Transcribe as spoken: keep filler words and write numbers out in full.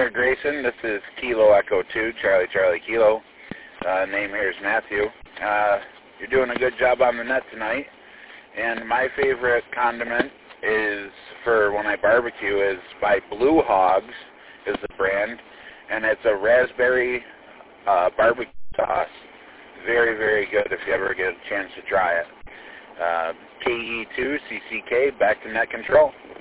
Mister Grayson. This is Kilo Echo two, Charlie Charlie Kilo. Uh, name here is Matthew. Uh, you're doing a good job on the net tonight. And my favorite condiment is for when I barbecue is by Blue Hogs is the brand, and it's a raspberry uh, barbecue sauce. Very, very good if you ever get a chance to try it. Uh, K E two C C K, back to net control.